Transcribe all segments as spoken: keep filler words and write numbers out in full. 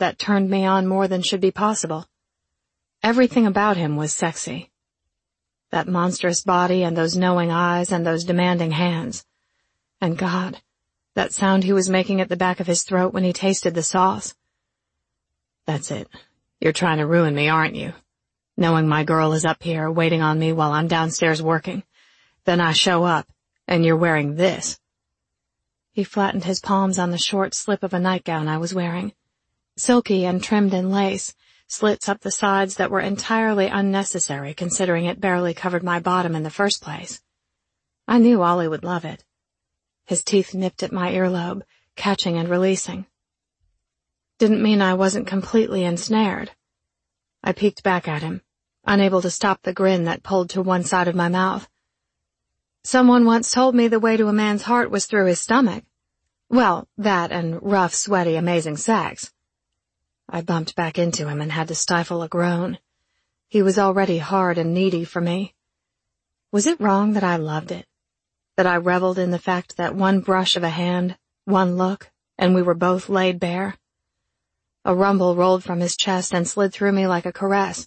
that turned me on more than should be possible. Everything about him was sexy. That monstrous body and those knowing eyes and those demanding hands. And God, that sound he was making at the back of his throat when he tasted the sauce. That's it. You're trying to ruin me, aren't you? Knowing my girl is up here waiting on me while I'm downstairs working. Then I show up, and you're wearing this. He flattened his palms on the short slip of a nightgown I was wearing. Silky and trimmed in lace, slits up the sides that were entirely unnecessary considering it barely covered my bottom in the first place. I knew Ollie would love it. His teeth nipped at my earlobe, catching and releasing. Didn't mean I wasn't completely ensnared. I peeked back at him, unable to stop the grin that pulled to one side of my mouth. Someone once told me the way to a man's heart was through his stomach. Well, that and rough, sweaty, amazing sex. I bumped back into him and had to stifle a groan. He was already hard and needy for me. Was it wrong that I loved it? That I reveled in the fact that one brush of a hand, one look, and we were both laid bare? A rumble rolled from his chest and slid through me like a caress.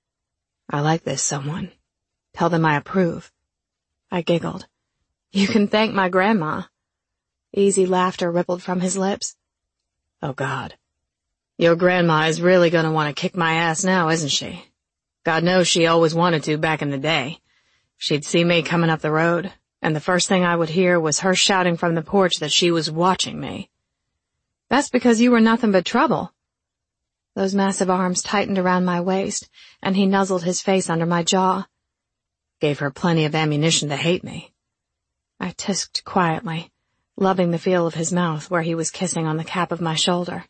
I like this, someone. Tell them I approve. I giggled. You can thank my grandma. Easy laughter rippled from his lips. Oh, God. Your grandma is really going to want to kick my ass now, isn't she? God knows she always wanted to back in the day. She'd see me coming up the road, and the first thing I would hear was her shouting from the porch that she was watching me. That's because you were nothing but trouble. Those massive arms tightened around my waist, and he nuzzled his face under my jaw. Gave her plenty of ammunition to hate me. I tisked quietly, loving the feel of his mouth where he was kissing on the cap of my shoulder.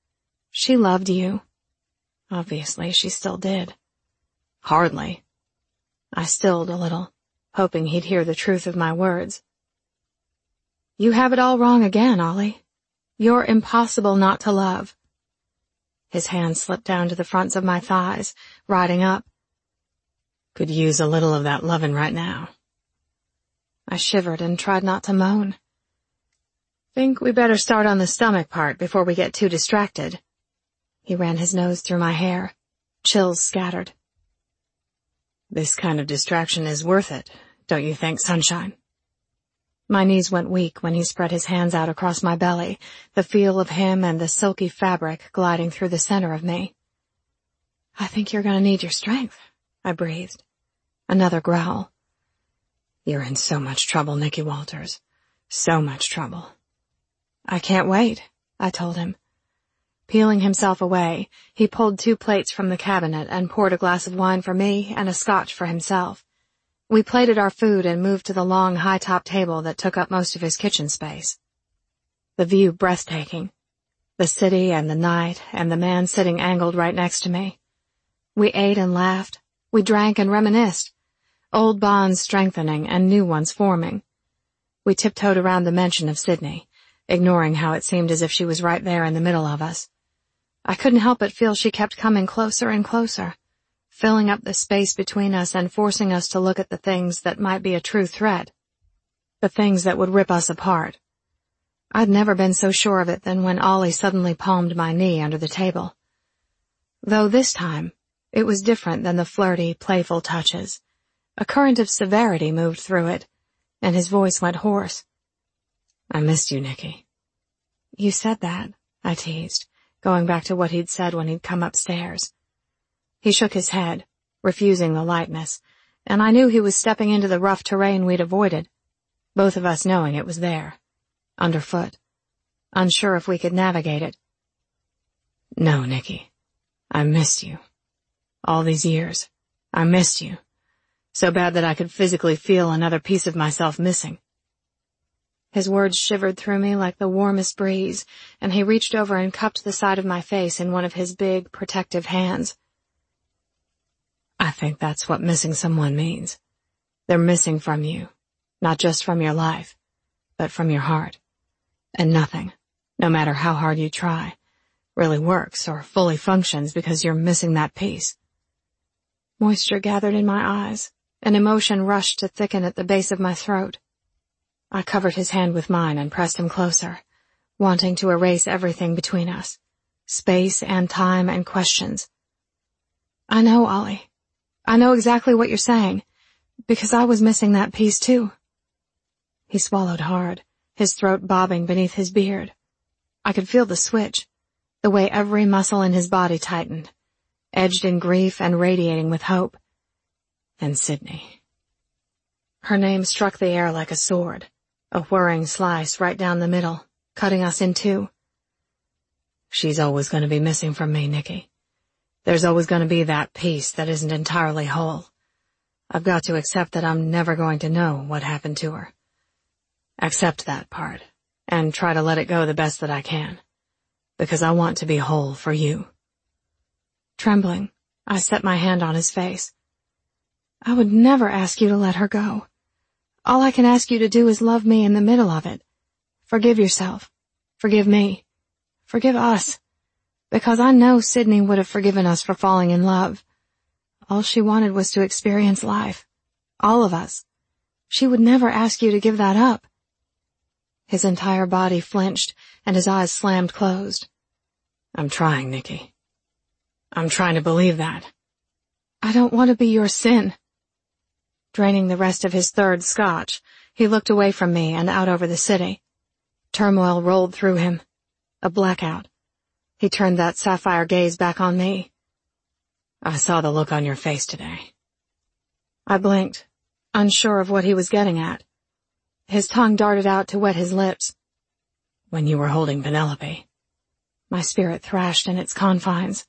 She loved you. Obviously, she still did. Hardly. I stilled a little, hoping he'd hear the truth of my words. You have it all wrong again, Ollie. You're impossible not to love. His hand slipped down to the fronts of my thighs, riding up. Could use a little of that lovin' right now. I shivered and tried not to moan. Think we better start on the stomach part before we get too distracted. He ran his nose through my hair. Chills scattered. This kind of distraction is worth it, don't you think, sunshine? My knees went weak when he spread his hands out across my belly, the feel of him and the silky fabric gliding through the center of me. I think you're going to need your strength, I breathed. Another growl. You're in so much trouble, Nikki Walters. So much trouble. I can't wait, I told him. Peeling himself away, he pulled two plates from the cabinet and poured a glass of wine for me and a scotch for himself. We plated our food and moved to the long, high-top table that took up most of his kitchen space. The view breathtaking. The city and the night and the man sitting angled right next to me. We ate and laughed. We drank and reminisced. Old bonds strengthening and new ones forming. We tiptoed around the mention of Sydney, ignoring how it seemed as if she was right there in the middle of us. I couldn't help but feel she kept coming closer and closer, filling up the space between us and forcing us to look at the things that might be a true threat, the things that would rip us apart. I'd never been so sure of it than when Ollie suddenly palmed my knee under the table. Though this time, it was different than the flirty, playful touches. A current of severity moved through it, and his voice went hoarse. I missed you, Nikki. You said that, I teased, going back to what he'd said when he'd come upstairs. He shook his head, refusing the lightness, and I knew he was stepping into the rough terrain we'd avoided, both of us knowing it was there, underfoot, unsure if we could navigate it. No, Nikki, I missed you. All these years, I missed you, so bad that I could physically feel another piece of myself missing. His words shivered through me like the warmest breeze, and he reached over and cupped the side of my face in one of his big, protective hands. I think that's what missing someone means. They're missing from you, not just from your life, but from your heart. And nothing, no matter how hard you try, really works or fully functions because you're missing that piece. Moisture gathered in my eyes, and emotion rushed to thicken at the base of my throat. I covered his hand with mine and pressed him closer, wanting to erase everything between us. space and time and questions. I know, Ollie. I know exactly what you're saying, because I was missing that piece too. He swallowed hard, his throat bobbing beneath his beard. I could feel the switch, the way every muscle in his body tightened, edged in grief and radiating with hope. Then Sydney. Her name struck the air like a sword, a whirring slice right down the middle, cutting us in two. She's always going to be missing from me, Nicky. There's always going to be that piece that isn't entirely whole. I've got to accept that I'm never going to know what happened to her. Accept that part, and try to let it go the best that I can, because I want to be whole for you. Trembling, I set my hand on his face. I would never ask you to let her go. All I can ask you to do is love me in the middle of it. Forgive yourself. Forgive me. Forgive us. Because I know Sydney would have forgiven us for falling in love. All she wanted was to experience life. All of us. She would never ask you to give that up. His entire body flinched, and his eyes slammed closed. I'm trying, Nicky. I'm trying to believe that. I don't want to be your sin. Draining the rest of his third scotch, he looked away from me and out over the city. Turmoil rolled through him. A blackout. He turned that sapphire gaze back on me. I saw the look on your face today. I blinked, unsure of what he was getting at. His tongue darted out to wet his lips. When you were holding Penelope. My spirit thrashed in its confines.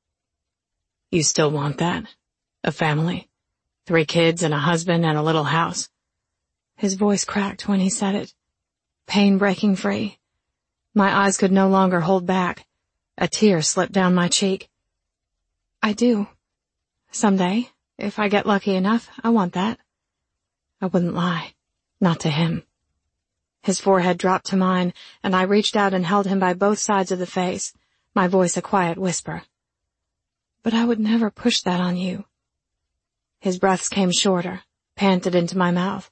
You still want that? A family? Three kids and a husband and a little house? His voice cracked when he said it. Pain breaking free. My eyes could no longer hold back. A tear slipped down my cheek. I do. Someday, if I get lucky enough, I want that. I wouldn't lie. Not to him. His forehead dropped to mine, and I reached out and held him by both sides of the face, my voice a quiet whisper. But I would never push that on you. His breaths came shorter, panted into my mouth.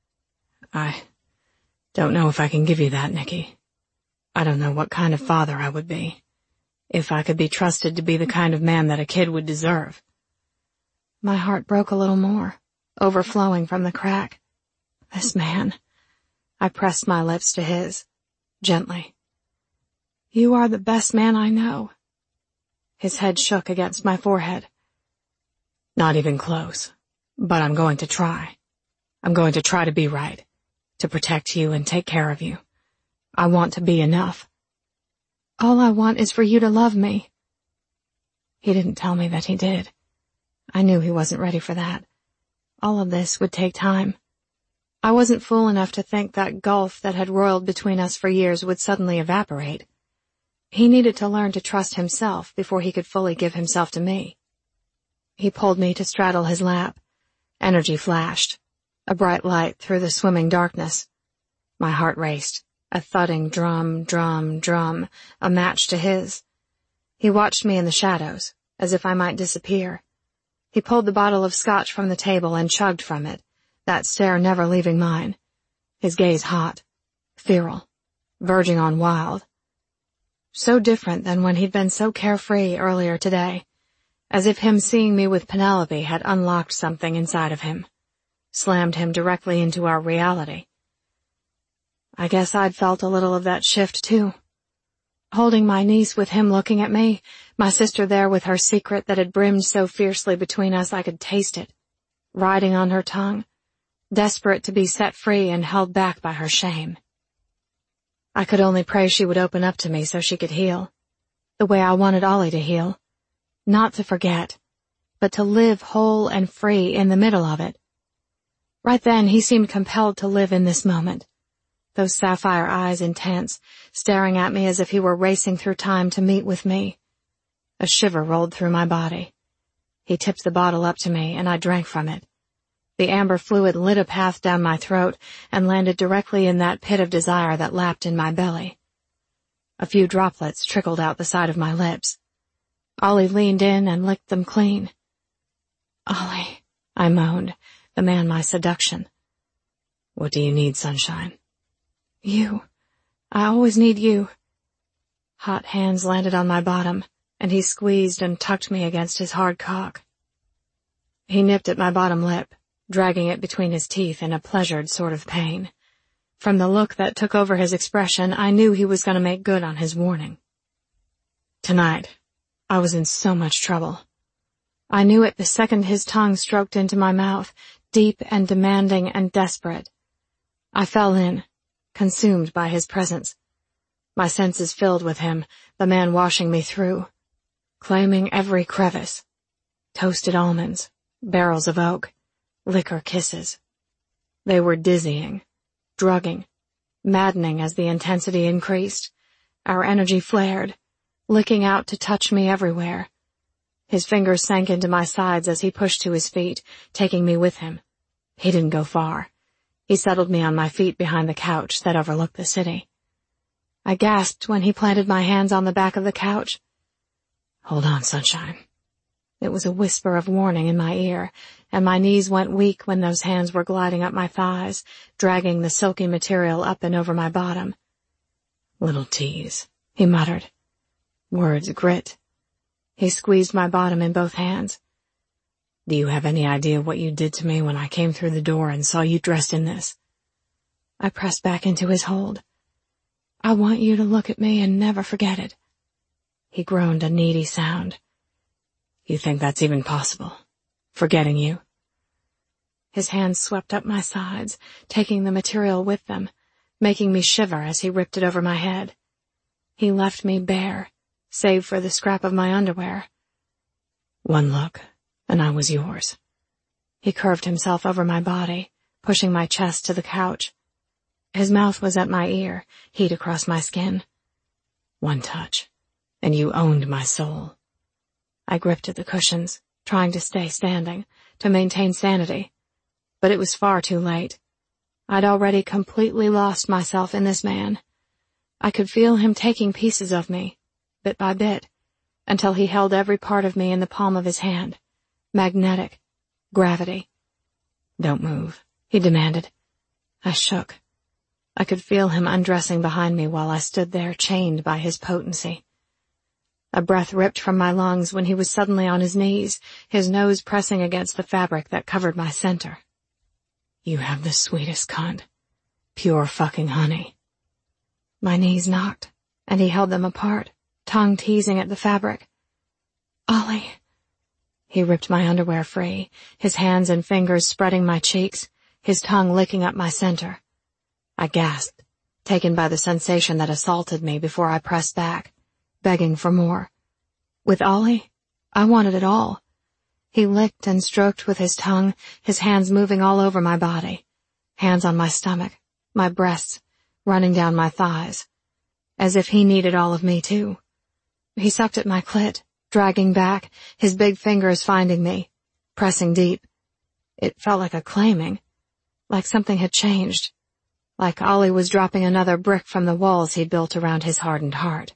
I don't know if I can give you that, Nicky. I don't know what kind of father I would be, if I could be trusted to be the kind of man that a kid would deserve. My heart broke a little more, overflowing from the crack. This man. I pressed my lips to his, gently. You are the best man I know. His head shook against my forehead. Not even close, but I'm going to try. I'm going to try to be right, to protect you and take care of you. I want to be enough. All I want is for you to love me. He didn't tell me that he did. I knew he wasn't ready for that. All of this would take time. I wasn't fool enough to think that gulf that had roiled between us for years would suddenly evaporate. He needed to learn to trust himself before he could fully give himself to me. He pulled me to straddle his lap. Energy flashed, a bright light through the swimming darkness. My heart raced, a thudding drum, drum, drum, a match to his. He watched me in the shadows, as if I might disappear. He pulled the bottle of scotch from the table and chugged from it, that stare never leaving mine. His gaze hot, feral, verging on wild. So different than when he'd been so carefree earlier today, as if him seeing me with Penelope had unlocked something inside of him, slammed him directly into our reality. I guess I'd felt a little of that shift too. Holding my niece with him looking at me, my sister there with her secret that had brimmed so fiercely between us I could taste it, riding on her tongue, desperate to be set free and held back by her shame. I could only pray she would open up to me so she could heal, the way I wanted Ollie to heal, not to forget, but to live whole and free in the middle of it. Right then he seemed compelled to live in this moment, those sapphire eyes intense, staring at me as if he were racing through time to meet with me. A shiver rolled through my body. He tipped the bottle up to me, and I drank from it. The amber fluid lit a path down my throat and landed directly in that pit of desire that lapped in my belly. A few droplets trickled out the side of my lips. Ollie leaned in and licked them clean. Ollie, I moaned, the man my seduction. What do you need, sunshine? You. I always need you. Hot hands landed on my bottom, and he squeezed and tucked me against his hard cock. He nipped at my bottom lip, dragging it between his teeth in a pleasured sort of pain. From the look that took over his expression, I knew he was going to make good on his warning. Tonight, I was in so much trouble. I knew it the second his tongue stroked into my mouth, deep and demanding and desperate. I fell in, consumed by his presence. My senses filled with him, the man washing me through, claiming every crevice. Toasted almonds, barrels of oak, liquor kisses. They were dizzying, drugging, maddening as the intensity increased. Our energy flared, licking out to touch me everywhere. His fingers sank into my sides as he pushed to his feet, taking me with him. He didn't go far. He settled me on my feet behind the couch that overlooked the city. I gasped when he planted my hands on the back of the couch. "Hold on, sunshine." It was a whisper of warning in my ear, and my knees went weak when those hands were gliding up my thighs, dragging the silky material up and over my bottom. "Little tease," he muttered. Words grit. He squeezed my bottom in both hands. "Do you have any idea what you did to me when I came through the door and saw you dressed in this?" I pressed back into his hold. "I want you to look at me and never forget it." He groaned a needy sound. "You think that's even possible? Forgetting you?" His hands swept up my sides, taking the material with them, making me shiver as he ripped it over my head. He left me bare, save for the scrap of my underwear. "One look, and I was yours." He curved himself over my body, pushing my chest to the couch. His mouth was at my ear, heat across my skin. "One touch, and you owned my soul." I gripped at the cushions, trying to stay standing, to maintain sanity. But it was far too late. I'd already completely lost myself in this man. I could feel him taking pieces of me, bit by bit, until he held every part of me in the palm of his hand. Magnetic. Gravity. "Don't move," he demanded. I shook. I could feel him undressing behind me while I stood there chained by his potency. A breath ripped from my lungs when he was suddenly on his knees, his nose pressing against the fabric that covered my center. "You have the sweetest cunt. Pure fucking honey." My knees knocked, and he held them apart, tongue teasing at the fabric. "Ollie." He ripped my underwear free, his hands and fingers spreading my cheeks, his tongue licking up my center. I gasped, taken by the sensation that assaulted me before I pressed back, begging for more. With Ollie, I wanted it all. He licked and stroked with his tongue, his hands moving all over my body, hands on my stomach, my breasts, running down my thighs, as if he needed all of me too. He sucked at my clit, dragging back, his big fingers finding me, pressing deep. It felt like a claiming, like something had changed, like Ollie was dropping another brick from the walls he'd built around his hardened heart.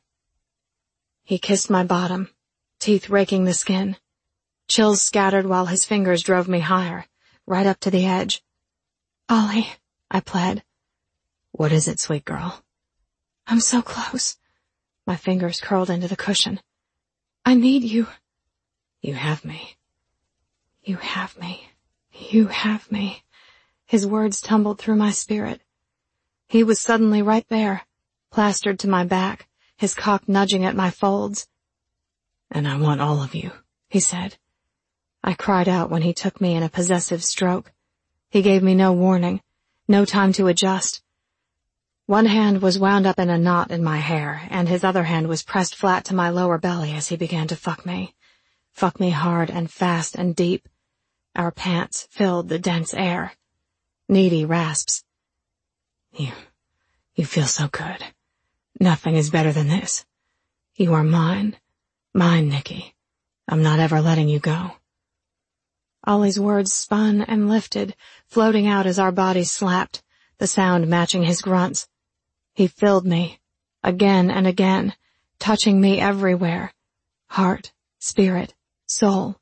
He kissed my bottom, teeth raking the skin. Chills scattered while his fingers drove me higher, right up to the edge. "Ollie," I pled. "What is it, sweet girl?" "I'm so close." My fingers curled into the cushion. "I need you." "You have me." "You have me. You have me." His words tumbled through my spirit. He was suddenly right there, plastered to my back, his cock nudging at my folds. "And I want all of you," he said. I cried out when he took me in a possessive stroke. He gave me no warning, no time to adjust. One hand was wound up in a knot in my hair, and his other hand was pressed flat to my lower belly as he began to fuck me. Fuck me hard and fast and deep. Our pants filled the dense air. Needy rasps. You, you feel so good. Nothing is better than this. You are mine. Mine, Nikki. I'm not ever letting you go. Ollie's words spun and lifted, floating out as our bodies slapped, the sound matching his grunts. He filled me, again and again, touching me everywhere. Heart, spirit, soul.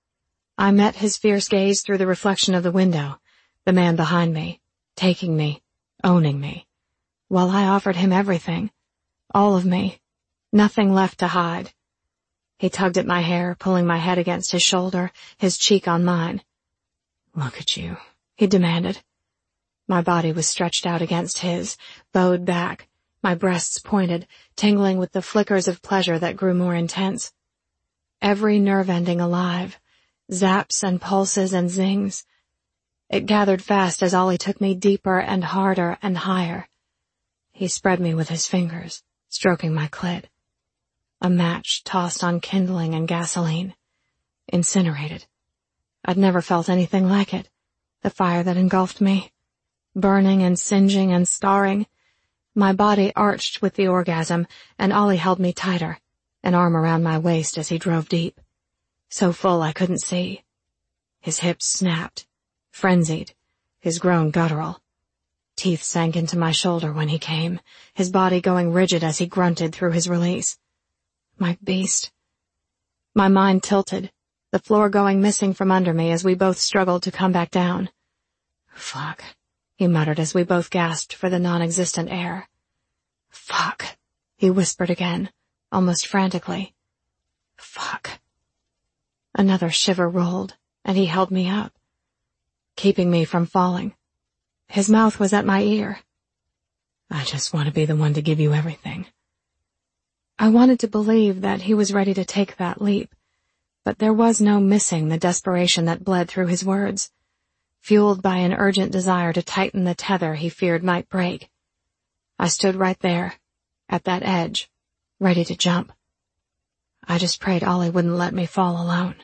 I met his fierce gaze through the reflection of the window, the man behind me, taking me, owning me, while I offered him everything, all of me, Nothing left to hide. He tugged at my hair, pulling my head against his shoulder, his cheek on mine. "Look at you," he demanded. My body was stretched out against his, bowed back, my breasts pointed, tingling with the flickers of pleasure that grew more intense. Every nerve ending alive, zaps and pulses and zings. It gathered fast as Ollie took me deeper and harder and higher. He spread me with his fingers, stroking my clit. A match tossed on kindling and gasoline. Incinerated. I'd never felt anything like it. The fire that engulfed me. Burning and singeing and scarring. My body arched with the orgasm, and Ollie held me tighter, an arm around my waist as he drove deep. So full I couldn't see. His hips snapped, frenzied, his groan guttural. Teeth sank into my shoulder when he came, his body going rigid as he grunted through his release. My beast. My mind tilted, the floor going missing from under me as we both struggled to come back down. "Fuck," he muttered as we both gasped for the non-existent air. "Fuck," he whispered again, almost frantically. "Fuck." Another shiver rolled, and he held me up, keeping me from falling. His mouth was at my ear. "I just want to be the one to give you everything." I wanted to believe that he was ready to take that leap, but there was no missing the desperation that bled through his words, fueled by an urgent desire to tighten the tether he feared might break. I stood right there, at that edge, ready to jump. I just prayed Ollie wouldn't let me fall alone.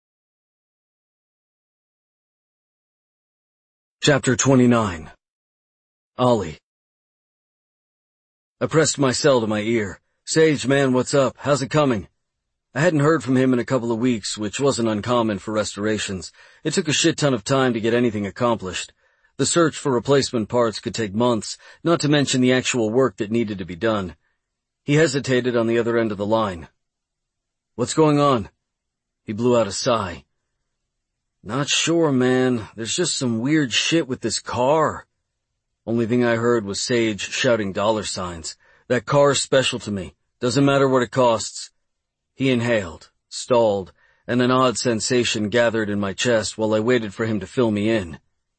Chapter twenty-nine. Ollie. I pressed my cell to my ear. "Sage, man, what's up? How's it coming?" I hadn't heard from him in a couple of weeks, which wasn't uncommon for restorations. It took a shit ton of time to get anything accomplished. The search for replacement parts could take months, not to mention the actual work that needed to be done. He hesitated on the other end of the line. "What's going on?" He blew out a sigh. "Not sure, man. There's just some weird shit with this car." Only thing I heard was Sage shouting dollar signs. "That car's special to me. Doesn't matter what it costs." He inhaled, stalled, and an odd sensation gathered in my chest while I waited for him to fill me in.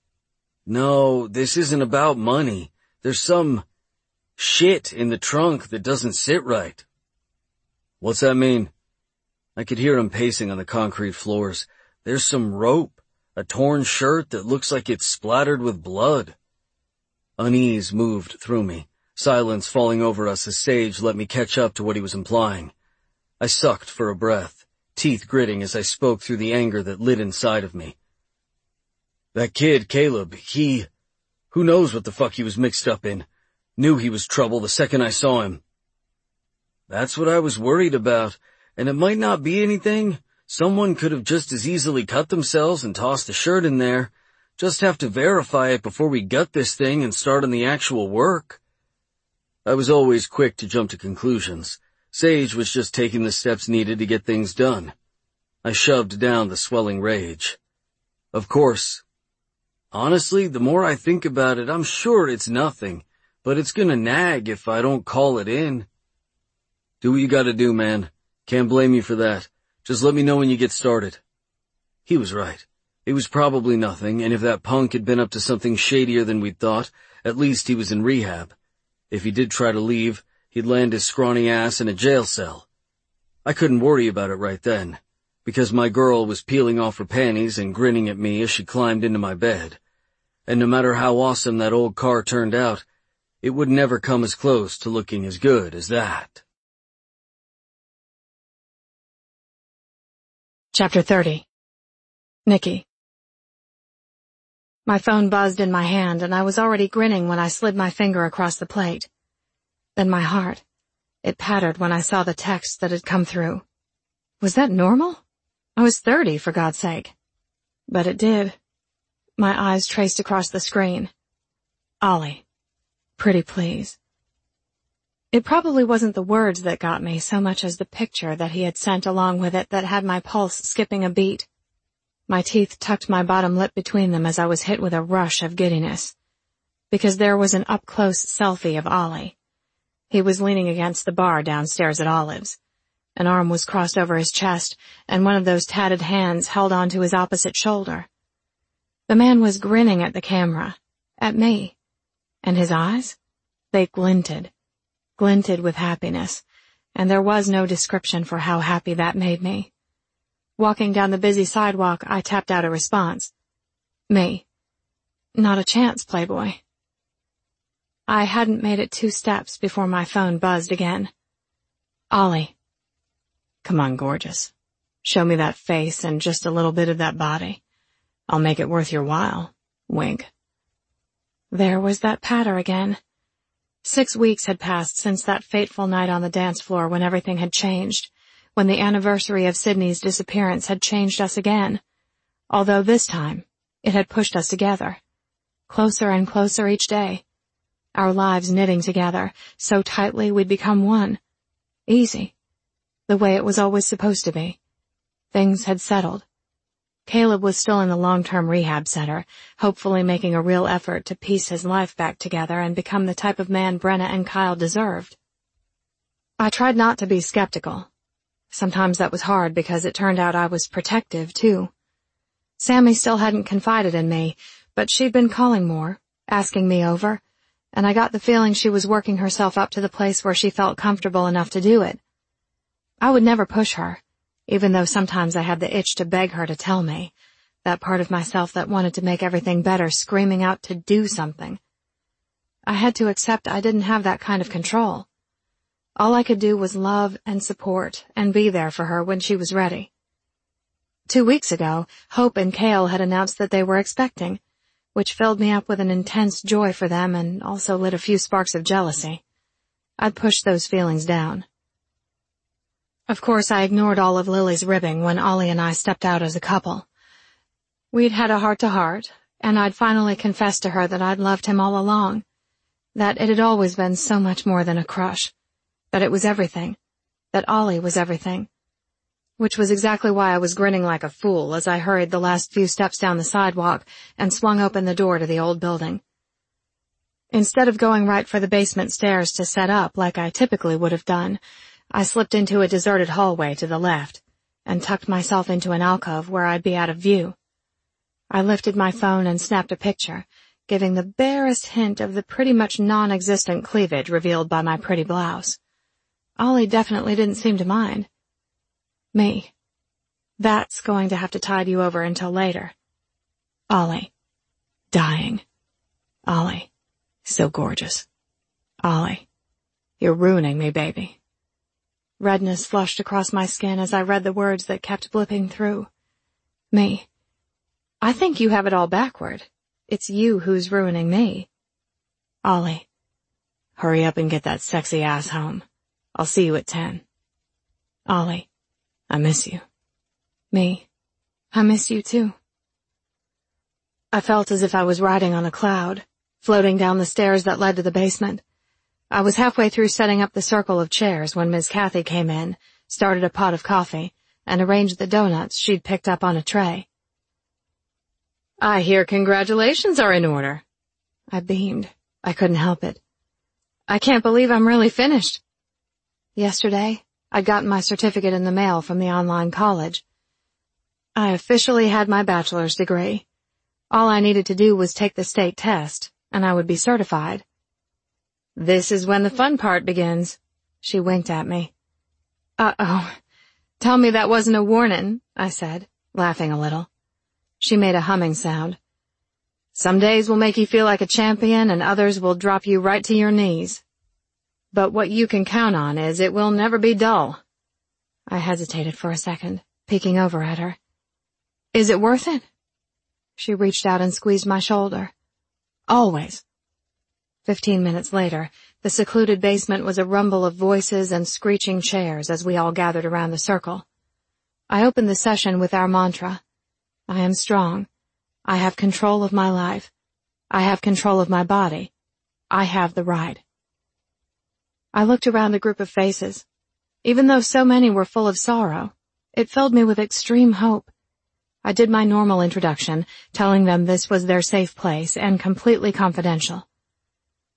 "No, this isn't about money. There's some shit in the trunk that doesn't sit right." "What's that mean?" I could hear him pacing on the concrete floors. "There's some rope, a torn shirt that looks like it's splattered with blood." Unease moved through me, silence falling over us as Sage let me catch up to what he was implying. I sucked for a breath, teeth gritting as I spoke through the anger that lit inside of me. "That kid, Caleb, he... who knows what the fuck he was mixed up in. Knew he was trouble the second I saw him." "That's what I was worried about, and it might not be anything. Someone could have just as easily cut themselves and tossed a shirt in there. Just have to verify it before we gut this thing and start on the actual work." I was always quick to jump to conclusions. Sage was just taking the steps needed to get things done. I shoved down the swelling rage. "Of course. Honestly, the more I think about it, I'm sure it's nothing, but it's gonna nag if I don't call it in." "Do what you gotta do, man. Can't blame you for that. Just let me know when you get started." He was right. It was probably nothing, and if that punk had been up to something shadier than we'd thought, at least he was in rehab. If he did try to leave, he'd land his scrawny ass in a jail cell. I couldn't worry about it right then, because my girl was peeling off her panties and grinning at me as she climbed into my bed. And no matter how awesome that old car turned out, it would never come as close to looking as good as that. Chapter thirty. Nikki. My phone buzzed in my hand, and I was already grinning when I slid my finger across the plate. Then my heart. It pattered when I saw the text that had come through. Was that normal? I was thirty, for God's sake. But it did. My eyes traced across the screen. Ollie. Pretty please. It probably wasn't the words that got me so much as the picture that he had sent along with it that had my pulse skipping a beat. My teeth tucked my bottom lip between them as I was hit with a rush of giddiness. Because there was an up-close selfie of Ollie. He was leaning against the bar downstairs at Olive's. An arm was crossed over his chest, and one of those tatted hands held onto his opposite shoulder. The man was grinning at the camera, at me, and his eyes? They glinted, glinted with happiness, and there was no description for how happy that made me. Walking down the busy sidewalk, I tapped out a response. Me. Not a chance, Playboy. I hadn't made it two steps before my phone buzzed again. Ollie. Come on, gorgeous. Show me that face and just a little bit of that body. I'll make it worth your while. Wink. There was that patter again. Six weeks had passed since that fateful night on the dance floor when everything had changed, when the anniversary of Sydney's disappearance had changed us again, although this time it had pushed us together, closer and closer each day, our lives knitting together so tightly we'd become one. Easy. The way it was always supposed to be. Things had settled. Caleb was still in the long-term rehab center, hopefully making a real effort to piece his life back together and become the type of man Brenna and Kyle deserved. I tried not to be skeptical. Sometimes that was hard because it turned out I was protective, too. Sammy still hadn't confided in me, but she'd been calling more, asking me over, and I got the feeling she was working herself up to the place where she felt comfortable enough to do it. I would never push her, even though sometimes I had the itch to beg her to tell me, that part of myself that wanted to make everything better screaming out to do something. I had to accept I didn't have that kind of control. All I could do was love and support and be there for her when she was ready. Two weeks ago, Hope and Cale had announced that they were expecting, which filled me up with an intense joy for them and also lit a few sparks of jealousy. I'd pushed those feelings down. Of course, I ignored all of Lily's ribbing when Ollie and I stepped out as a couple. We'd had a heart-to-heart, and I'd finally confessed to her that I'd loved him all along, that it had always been so much more than a crush, that it was everything, that Ollie was everything, which was exactly why I was grinning like a fool as I hurried the last few steps down the sidewalk and swung open the door to the old building. Instead of going right for the basement stairs to set up like I typically would have done, I slipped into a deserted hallway to the left and tucked myself into an alcove where I'd be out of view. I lifted my phone and snapped a picture, giving the barest hint of the pretty much non-existent cleavage revealed by my pretty blouse. Ollie definitely didn't seem to mind. Me. That's going to have to tide you over until later. Ollie. Dying. Ollie. So gorgeous. Ollie. You're ruining me, baby. Redness flushed across my skin as I read the words that kept blipping through. Me. I think you have it all backward. It's you who's ruining me. Ollie. Hurry up and get that sexy ass home. I'll see you at ten. Ollie. I miss you. Me. I miss you too. I felt as if I was riding on a cloud, floating down the stairs that led to the basement. I was halfway through setting up the circle of chairs when Miz Kathy came in, started a pot of coffee, and arranged the donuts she'd picked up on a tray. I hear congratulations are in order. I beamed. I couldn't help it. I can't believe I'm really finished. Yesterday, I'd gotten my certificate in the mail from the online college. I officially had my bachelor's degree. All I needed to do was take the state test, and I would be certified. This is when the fun part begins. She winked at me. Uh-oh. Tell me that wasn't a warning, I said, laughing a little. She made a humming sound. Some days will make you feel like a champion and others will drop you right to your knees. But what you can count on is it will never be dull. I hesitated for a second, peeking over at her. Is it worth it? She reached out and squeezed my shoulder. Always. Fifteen minutes later, the secluded basement was a rumble of voices and screeching chairs as we all gathered around the circle. I opened the session with our mantra. I am strong. I have control of my life. I have control of my body. I have the right. I looked around the group of faces. Even though so many were full of sorrow, it filled me with extreme hope. I did my normal introduction, telling them this was their safe place and completely confidential.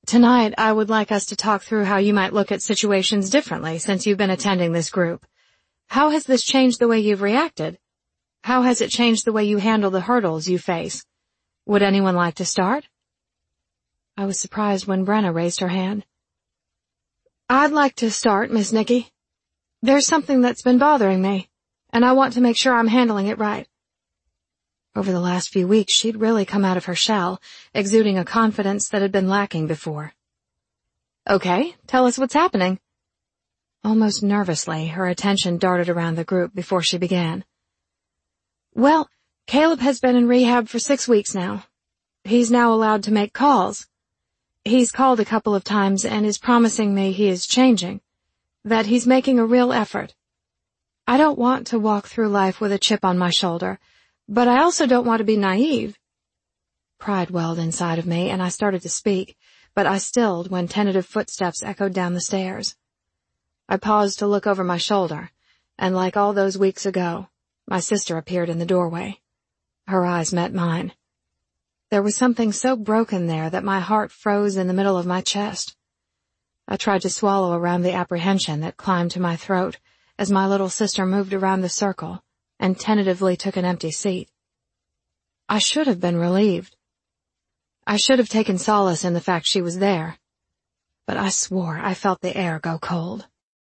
Tonight, I would like us to talk through how you might look at situations differently since you've been attending this group. How has this changed the way you've reacted? How has it changed the way you handle the hurdles you face? Would anyone like to start? I was surprised when Brenna raised her hand. I'd like to start, Miss Nikki. There's something that's been bothering me, and I want to make sure I'm handling it right. Over the last few weeks, she'd really come out of her shell, exuding a confidence that had been lacking before. Okay, tell us what's happening. Almost nervously, her attention darted around the group before she began. Well, Caleb has been in rehab for six weeks now. He's now allowed to make calls. He's called a couple of times and is promising me he is changing, that he's making a real effort. I don't want to walk through life with a chip on my shoulder, but I also don't want to be naive. Pride welled inside of me, and I started to speak, but I stilled when tentative footsteps echoed down the stairs. I paused to look over my shoulder, and like all those weeks ago, my sister appeared in the doorway. Her eyes met mine. There was something so broken there that my heart froze in the middle of my chest. I tried to swallow around the apprehension that climbed to my throat as my little sister moved around the circle and tentatively took an empty seat. I should have been relieved. I should have taken solace in the fact she was there, but I swore I felt the air go cold.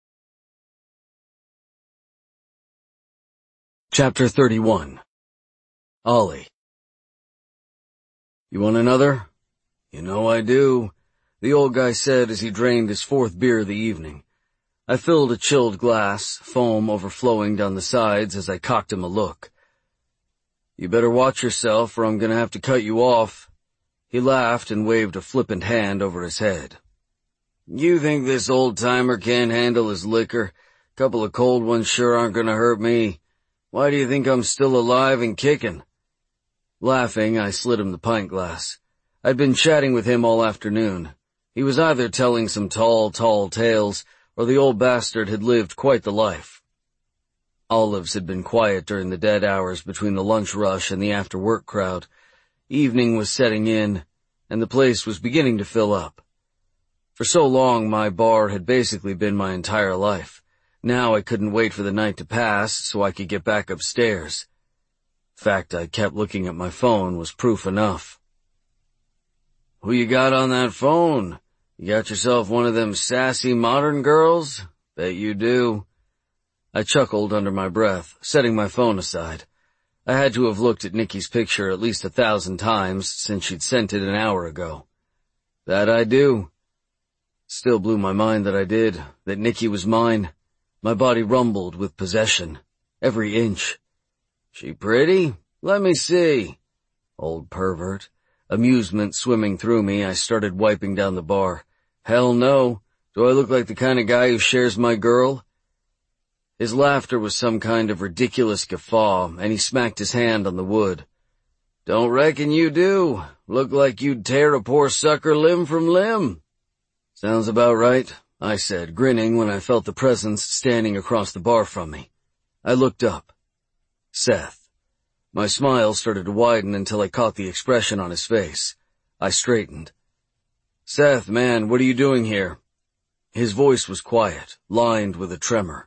Chapter thirty-one. Ollie. You want another? You know I do, the old guy said as he drained his fourth beer of the evening. I filled a chilled glass, foam overflowing down the sides as I cocked him a look. You better watch yourself or I'm gonna have to cut you off. He laughed and waved a flippant hand over his head. You think this old-timer can't handle his liquor? Couple of cold ones sure aren't gonna hurt me. Why do you think I'm still alive and kicking? Laughing, I slid him the pint glass. I'd been chatting with him all afternoon. He was either telling some tall, tall tales, or the old bastard had lived quite the life. Olives had been quiet during the dead hours between the lunch rush and the after-work crowd. Evening was setting in, and the place was beginning to fill up. For so long, my bar had basically been my entire life. Now I couldn't wait for the night to pass so I could get back upstairs. The fact I kept looking at my phone was proof enough. Who you got on that phone? You got yourself one of them sassy modern girls? Bet you do. I chuckled under my breath, setting my phone aside. I had to have looked at Nikki's picture at least a thousand times since she'd sent it an hour ago. That I do. Still blew my mind that I did, that Nikki was mine. My body rumbled with possession, every inch. She pretty? Let me see. Old pervert. Amusement swimming through me, I started wiping down the bar. Hell no. Do I look like the kind of guy who shares my girl? His laughter was some kind of ridiculous guffaw, and he smacked his hand on the wood. Don't reckon you do. Look like you'd tear a poor sucker limb from limb. Sounds about right, I said, grinning when I felt the presence standing across the bar from me. I looked up. Seth. My smile started to widen until I caught the expression on his face. I straightened. Seth, man, what are you doing here? His voice was quiet, lined with a tremor.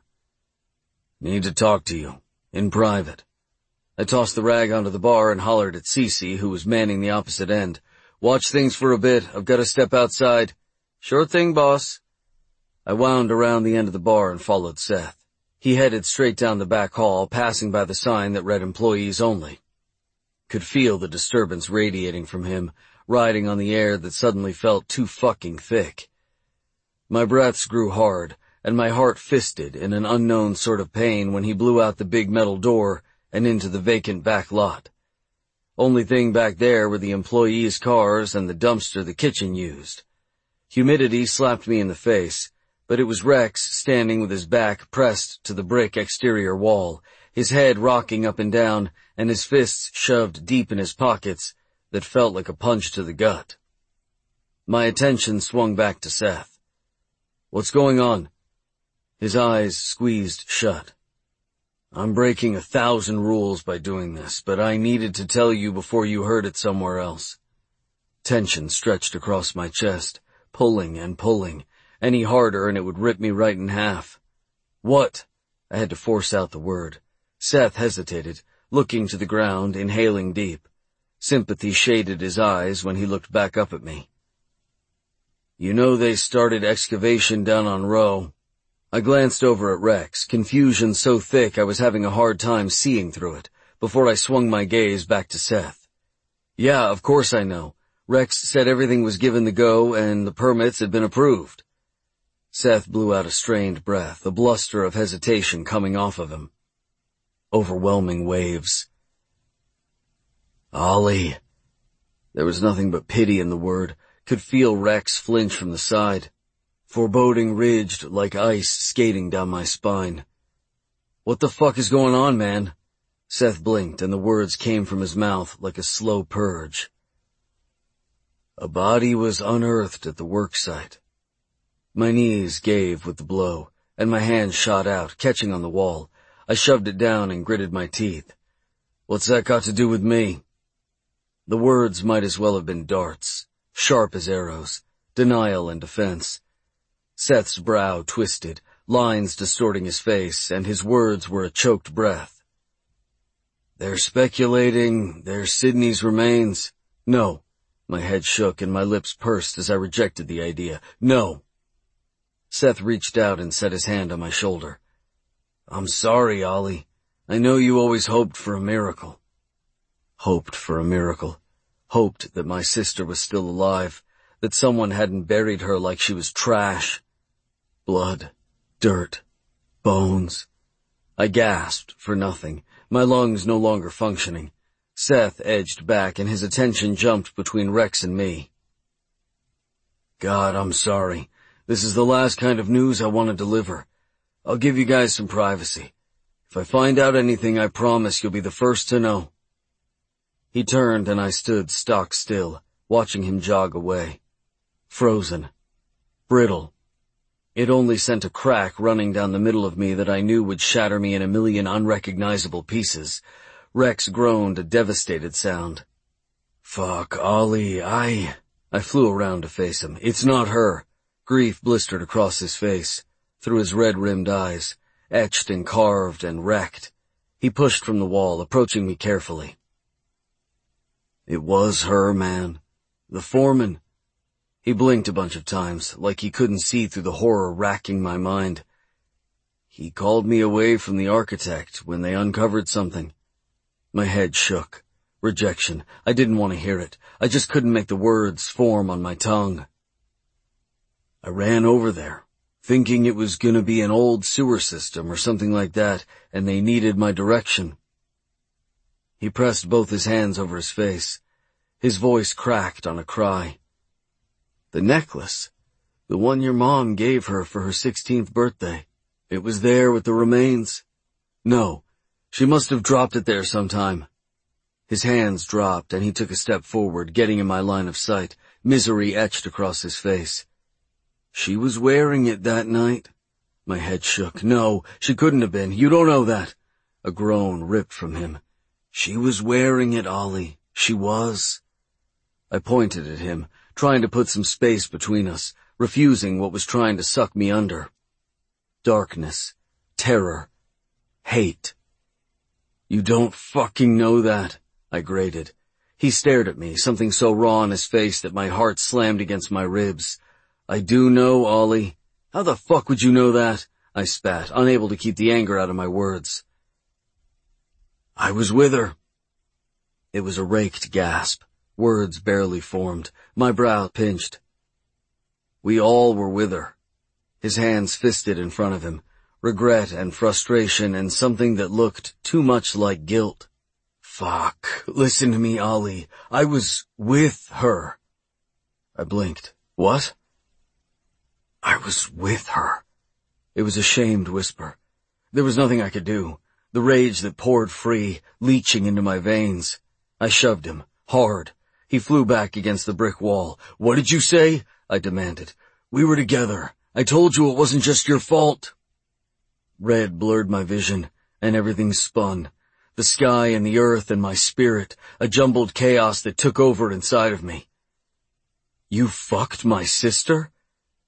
Need to talk to you, in private. I tossed the rag onto the bar and hollered at Cece, who was manning the opposite end. Watch things for a bit, I've got to step outside. Sure thing, boss. I wound around the end of the bar and followed Seth. He headed straight down the back hall, passing by the sign that read employees only. Could feel the disturbance radiating from him, riding on the air that suddenly felt too fucking thick. My breaths grew hard, and my heart fisted in an unknown sort of pain when he blew out the big metal door and into the vacant back lot. Only thing back there were the employees' cars and the dumpster the kitchen used. Humidity slapped me in the face, but it was Rex standing with his back pressed to the brick exterior wall, his head rocking up and down and his fists shoved deep in his pockets that felt like a punch to the gut. My attention swung back to Seth. What's going on? His eyes squeezed shut. I'm breaking a thousand rules by doing this, but I needed to tell you before you heard it somewhere else. Tension stretched across my chest, pulling and pulling. Any harder and it would rip me right in half. What? I had to force out the word. Seth hesitated, looking to the ground, inhaling deep. Sympathy shaded his eyes when he looked back up at me. You know they started excavation down on Row. I glanced over at Rex, confusion so thick I was having a hard time seeing through it, before I swung my gaze back to Seth. Yeah, of course I know. Rex said everything was given the go and the permits had been approved. Seth blew out a strained breath, a bluster of hesitation coming off of him. Overwhelming waves. Ollie. There was nothing but pity in the word. Could feel Rex flinch from the side. Foreboding ridged like ice skating down my spine. What the fuck is going on, man? Seth blinked and the words came from his mouth like a slow purge. A body was unearthed at the worksite. My knees gave with the blow, and my hand shot out, catching on the wall. I shoved it down and gritted my teeth. What's that got to do with me? The words might as well have been darts, sharp as arrows, denial and defense. Seth's brow twisted, lines distorting his face, and his words were a choked breath. They're speculating they're Sydney's remains. No. My head shook and my lips pursed as I rejected the idea. No. Seth reached out and set his hand on my shoulder. I'm sorry, Ollie. I know you always hoped for a miracle. Hoped for a miracle. Hoped that my sister was still alive, that someone hadn't buried her like she was trash. Blood, dirt, bones. I gasped for nothing, my lungs no longer functioning. Seth edged back and his attention jumped between Rex and me. God, I'm sorry. This is the last kind of news I want to deliver. I'll give you guys some privacy. If I find out anything, I promise you'll be the first to know. He turned and I stood stock still, watching him jog away. Frozen. Brittle. It only sent a crack running down the middle of me that I knew would shatter me in a million unrecognizable pieces. Rex groaned a devastated sound. Fuck, Ollie, I... I flew around to face him. It's not her. Grief blistered across his face, through his red-rimmed eyes, etched and carved and wrecked. He pushed from the wall, approaching me carefully. It was her, man. The foreman. He blinked a bunch of times, like he couldn't see through the horror racking my mind. He called me away from the architect when they uncovered something. My head shook. Rejection. I didn't want to hear it. I just couldn't make the words form on my tongue. I ran over there, thinking it was gonna be an old sewer system or something like that, and they needed my direction. He pressed both his hands over his face. His voice cracked on a cry. The necklace. The one your mom gave her for her sixteenth birthday. It was there with the remains. No, she must have dropped it there sometime. His hands dropped and he took a step forward, getting in my line of sight, misery etched across his face. She was wearing it that night. My head shook. No, she couldn't have been. You don't know that. A groan ripped from him. She was wearing it, Ollie. She was. I pointed at him, trying to put some space between us, refusing what was trying to suck me under. Darkness, terror, hate. You don't fucking know that, I grated. He stared at me, something so raw in his face that my heart slammed against my ribs. I do know, Ollie. How the fuck would you know that? I spat, unable to keep the anger out of my words. I was with her. It was a raked gasp. Words barely formed. My brow pinched. We all were with her. His hands fisted in front of him. Regret and frustration and something that looked too much like guilt. Fuck. Listen to me, Ollie. I was with her. I blinked. What? I was with her. It was a shamed whisper. There was nothing I could do. The rage that poured free, leaching into my veins. I shoved him, hard. He flew back against the brick wall. What did you say? I demanded. We were together. I told you it wasn't just your fault. Red blurred my vision, and everything spun. The sky and the earth and my spirit, a jumbled chaos that took over inside of me. You fucked my sister?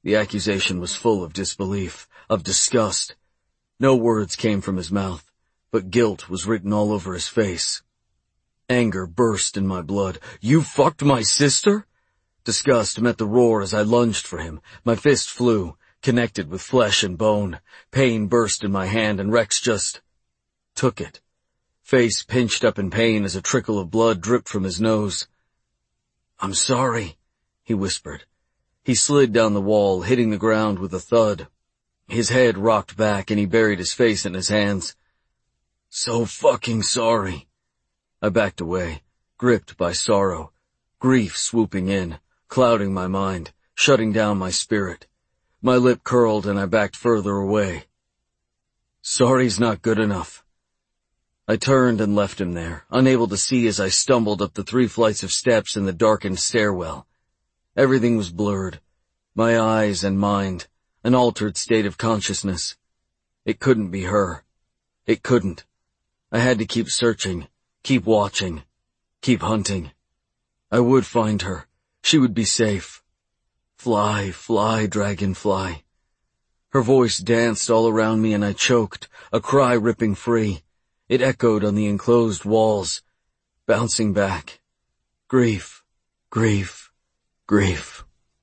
The accusation was full of disbelief, of disgust. No words came from his mouth, but guilt was written all over his face. Anger burst in my blood. "You fucked my sister?" Disgust met the roar as I lunged for him. My fist flew, connected with flesh and bone. Pain burst in my hand, and Rex just took it. Face pinched up in pain as a trickle of blood dripped from his nose. "I'm sorry," he whispered. He slid down the wall, hitting the ground with a thud. His head rocked back, and he buried his face in his hands. "So fucking sorry." I backed away, gripped by sorrow, grief swooping in, clouding my mind, shutting down my spirit. My lip curled and I backed further away. "Sorry's not good enough." I turned and left him there, unable to see as I stumbled up the three flights of steps in the darkened stairwell. Everything was blurred. My eyes and mind, an altered state of consciousness. It couldn't be her. It couldn't. I had to keep searching, keep watching, keep hunting. I would find her. She would be safe. Fly, fly, dragonfly. Her voice danced all around me and I choked, a cry ripping free. It echoed on the enclosed walls, bouncing back. Grief, grief, grief.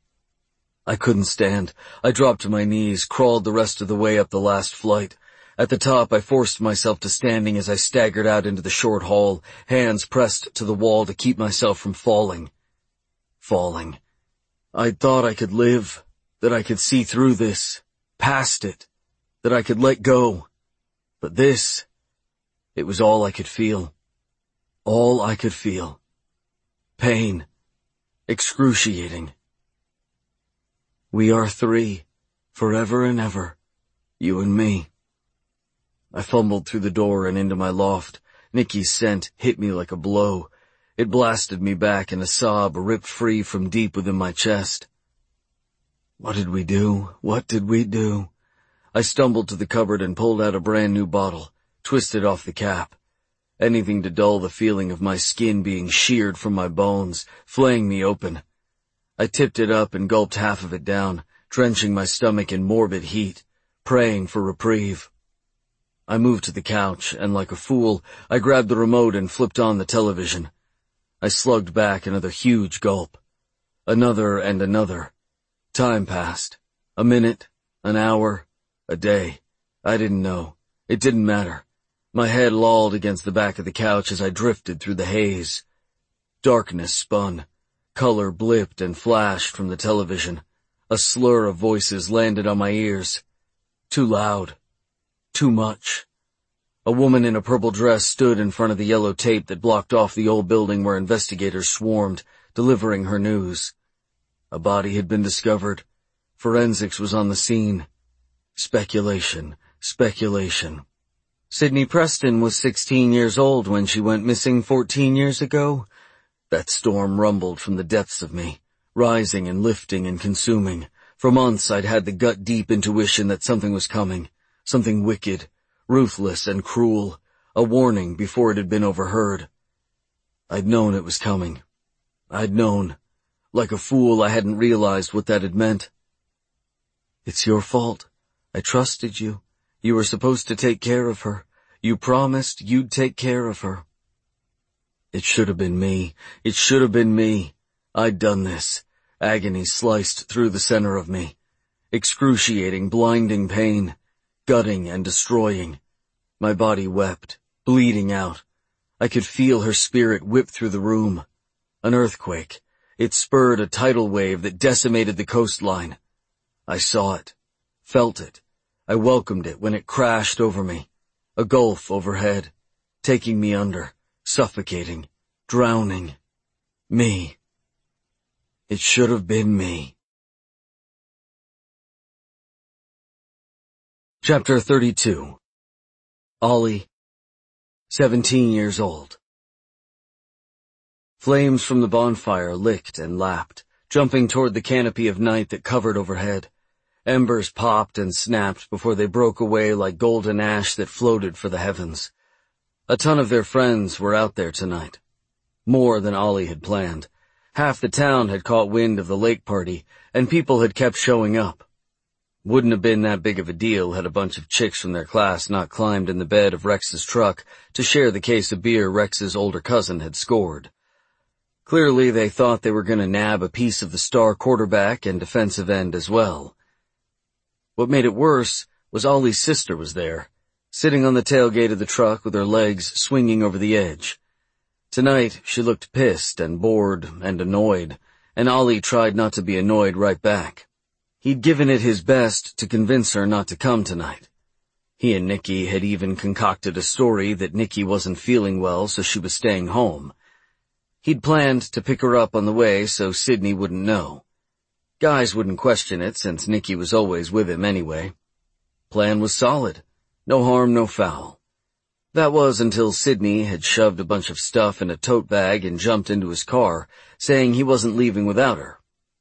I couldn't stand. I dropped to my knees, crawled the rest of the way up the last flight. At the top, I forced myself to standing as I staggered out into the short hall, hands pressed to the wall to keep myself from falling. Falling. I thought I could live, that I could see through this, past it, that I could let go. But this, it was all I could feel. All I could feel. Pain. Excruciating. "We are three, forever and ever, you and me." I fumbled through the door and into my loft. Nikki's scent hit me like a blow. It blasted me back and a sob ripped free from deep within my chest. What did we do? What did we do? I stumbled to the cupboard and pulled out a brand new bottle, twisted off the cap. Anything to dull the feeling of my skin being sheared from my bones, flaying me open. I tipped it up and gulped half of it down, drenching my stomach in morbid heat, praying for reprieve. I moved to the couch, and like a fool, I grabbed the remote and flipped on the television. I slugged back another huge gulp. Another and another. Time passed. A minute, an hour, a day. I didn't know. It didn't matter. My head lolled against the back of the couch as I drifted through the haze. Darkness spun. Color blipped and flashed from the television. A slur of voices landed on my ears. Too loud. Too much. A woman in a purple dress stood in front of the yellow tape that blocked off the old building where investigators swarmed, delivering her news. A body had been discovered. Forensics was on the scene. Speculation, speculation. Sydney Preston was sixteen years old when she went missing fourteen years ago. That storm rumbled from the depths of me, rising and lifting and consuming. For months I'd had the gut-deep intuition that something was coming. Something wicked, ruthless and cruel, a warning before it had been overheard. I'd known it was coming. I'd known. Like a fool, I hadn't realized what that had meant. "It's your fault. I trusted you. You were supposed to take care of her. You promised you'd take care of her." It should have been me. It should have been me. I'd done this. Agony sliced through the center of me. Excruciating, blinding pain. Gutting and destroying. My body wept, bleeding out. I could feel her spirit whip through the room. An earthquake. It spurred a tidal wave that decimated the coastline. I saw it, felt it. I welcomed it when it crashed over me. A gulf overhead, taking me under, suffocating, drowning. Me. It should have been me. Chapter thirty-two. Ollie, seventeen years old. Flames from the bonfire licked and lapped, jumping toward the canopy of night that covered overhead. Embers popped and snapped before they broke away like golden ash that floated for the heavens. A ton of their friends were out there tonight. More than Ollie had planned. Half the town had caught wind of the lake party, and people had kept showing up. Wouldn't have been that big of a deal had a bunch of chicks from their class not climbed in the bed of Rex's truck to share the case of beer Rex's older cousin had scored. Clearly they thought they were going to nab a piece of the star quarterback and defensive end as well. What made it worse was Ollie's sister was there, sitting on the tailgate of the truck with her legs swinging over the edge. Tonight she looked pissed and bored and annoyed, and Ollie tried not to be annoyed right back. He'd given it his best to convince her not to come tonight. He and Nikki had even concocted a story that Nikki wasn't feeling well, so she was staying home. He'd planned to pick her up on the way so Sydney wouldn't know. Guys wouldn't question it since Nikki was always with him anyway. Plan was solid. No harm, no foul. That was until Sydney had shoved a bunch of stuff in a tote bag and jumped into his car, saying he wasn't leaving without her.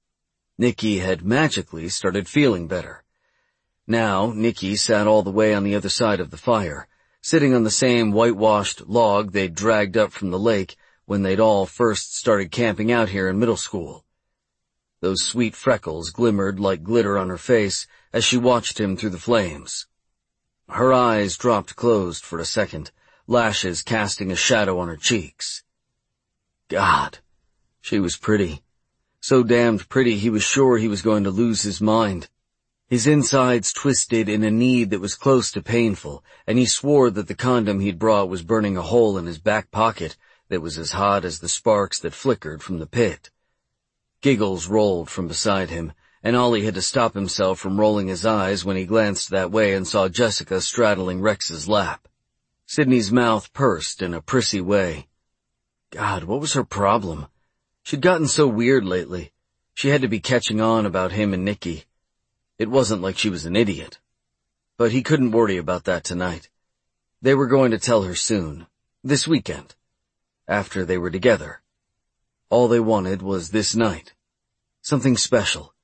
Nikki had magically started feeling better. Now, Nikki sat all the way on the other side of the fire, sitting on the same whitewashed log they'd dragged up from the lake when they'd all first started camping out here in middle school. Those sweet freckles glimmered like glitter on her face as she watched him through the flames. Her eyes dropped closed for a second, lashes casting a shadow on her cheeks. God, she was pretty. So damned pretty he was sure he was going to lose his mind. His insides twisted in a need that was close to painful, and he swore that the condom he'd brought was burning a hole in his back pocket that was as hot as the sparks that flickered from the pit. Giggles rolled from beside him, and Ollie had to stop himself from rolling his eyes when he glanced that way and saw Jessica straddling Rex's lap. Sydney's mouth pursed in a prissy way. God, what was her problem? She'd gotten so weird lately. She had to be catching on about him and Nikki. It wasn't like she was an idiot. But he couldn't worry about that tonight. They were going to tell her soon, this weekend, after they were together. All they wanted was this night. Something special.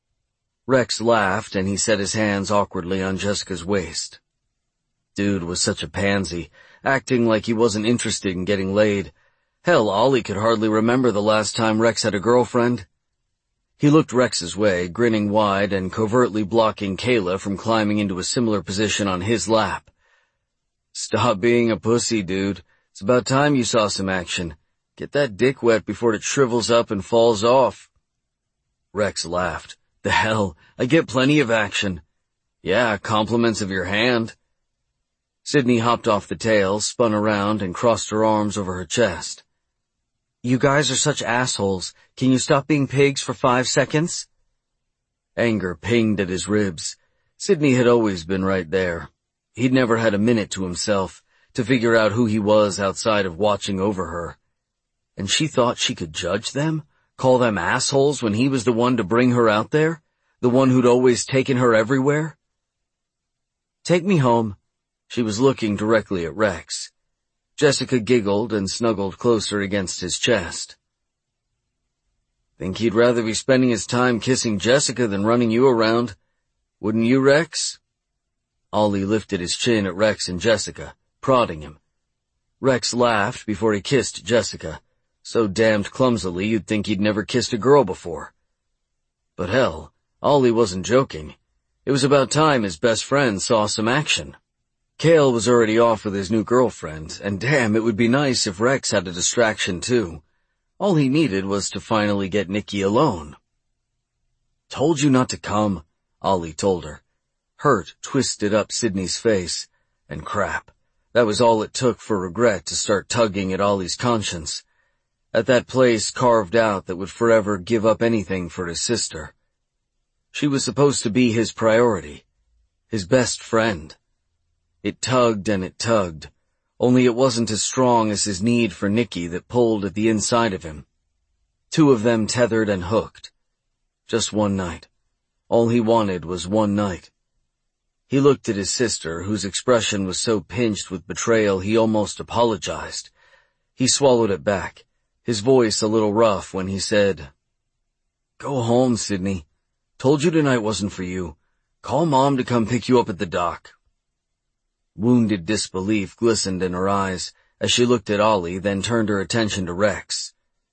Rex laughed and he set his hands awkwardly on Jessica's waist. Dude was such a pansy, acting like he wasn't interested in getting laid. Hell, Ollie could hardly remember the last time Rex had a girlfriend. He looked Rex's way, grinning wide and covertly blocking Kayla from climbing into a similar position on his lap. Stop being a pussy, dude. It's about time you saw some action. Get that dick wet before it shrivels up and falls off. Rex laughed. The hell, I get plenty of action. Yeah, compliments of your hand. Sydney hopped off the tail, spun around, and crossed her arms over her chest. You guys are such assholes. Can you stop being pigs for five seconds? Anger pinged at his ribs. Sydney had always been right there. He'd never had a minute to himself, to figure out who he was outside of watching over her. And she thought she could judge them? Call them assholes when he was the one to bring her out there? The one who'd always taken her everywhere? Take me home. She was looking directly at Rex. Jessica giggled and snuggled closer against his chest. Think he'd rather be spending his time kissing Jessica than running you around. Wouldn't you, Rex? Ollie lifted his chin at Rex and Jessica, prodding him. Rex laughed before he kissed Jessica, so damned clumsily you'd think he'd never kissed a girl before. But hell, Ollie wasn't joking. It was about time his best friend saw some action. Cale was already off with his new girlfriend, and damn, it would be nice if Rex had a distraction too. All he needed was to finally get Nikki alone. Told you not to come, Ollie told her. Hurt twisted up Sydney's face, and crap, that was all it took for regret to start tugging at Ollie's conscience. At that place carved out that would forever give up anything for his sister. She was supposed to be his priority, his best friend. It tugged and it tugged, only it wasn't as strong as his need for Nikki that pulled at the inside of him. Two of them tethered and hooked. Just one night. All he wanted was one night. He looked at his sister, whose expression was so pinched with betrayal he almost apologized. He swallowed it back, his voice a little rough when he said, Go home, Sydney. Told you tonight wasn't for you. Call Mom to come pick you up at the dock. Wounded disbelief glistened in her eyes as she looked at Ollie, then turned her attention to Rex.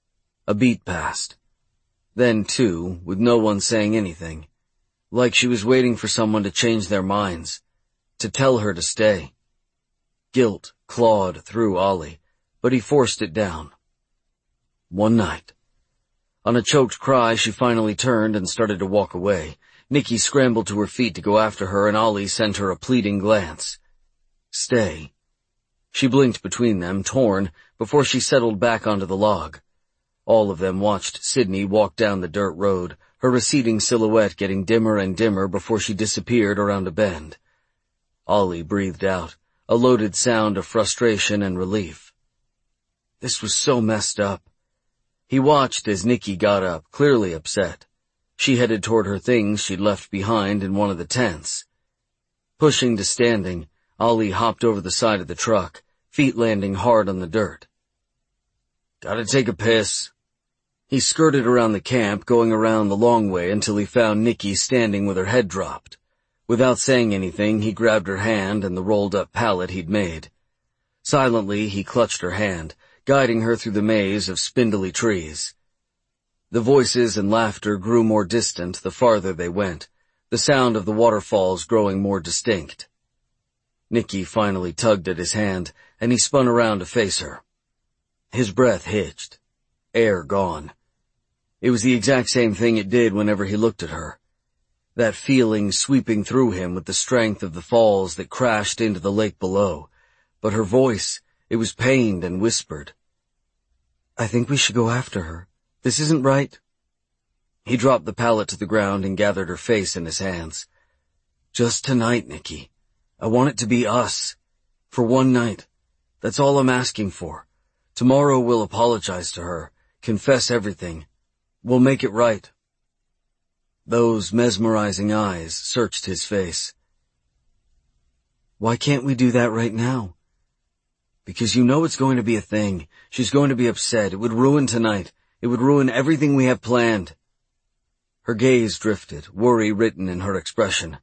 A beat passed. Then two, with no one saying anything, like she was waiting for someone to change their minds, to tell her to stay. Guilt clawed through Ollie, but he forced it down. One night. On a choked cry, she finally turned and started to walk away. Nikki scrambled to her feet to go after her, and Ollie sent her a pleading glance. Stay. She blinked between them, torn, before she settled back onto the log. All of them watched Sydney walk down the dirt road, her receding silhouette getting dimmer and dimmer before she disappeared around a bend. Ollie breathed out, a loaded sound of frustration and relief. This was so messed up. He watched as Nikki got up, clearly upset. She headed toward her things she'd left behind in one of the tents. Pushing to standing, Ollie hopped over the side of the truck, feet landing hard on the dirt. Gotta take a piss. He skirted around the camp, going around the long way until he found Nikki standing with her head dropped. Without saying anything, he grabbed her hand and the rolled-up pallet he'd made. Silently, he clutched her hand, guiding her through the maze of spindly trees. The voices and laughter grew more distant the farther they went, the sound of the waterfalls growing more distinct. Nikki finally tugged at his hand, and he spun around to face her. His breath hitched. Air gone. It was the exact same thing it did whenever he looked at her. That feeling sweeping through him with the strength of the falls that crashed into the lake below. But her voice, it was pained and whispered. I think we should go after her. This isn't right. He dropped the pallet to the ground and gathered her face in his hands. Just tonight, Nikki. I want it to be us. For one night. That's all I'm asking for. Tomorrow we'll apologize to her, confess everything. We'll make it right. Those mesmerizing eyes searched his face. Why can't we do that right now? Because you know it's going to be a thing. She's going to be upset. It would ruin tonight. It would ruin everything we have planned. Her gaze drifted, worry written in her expression.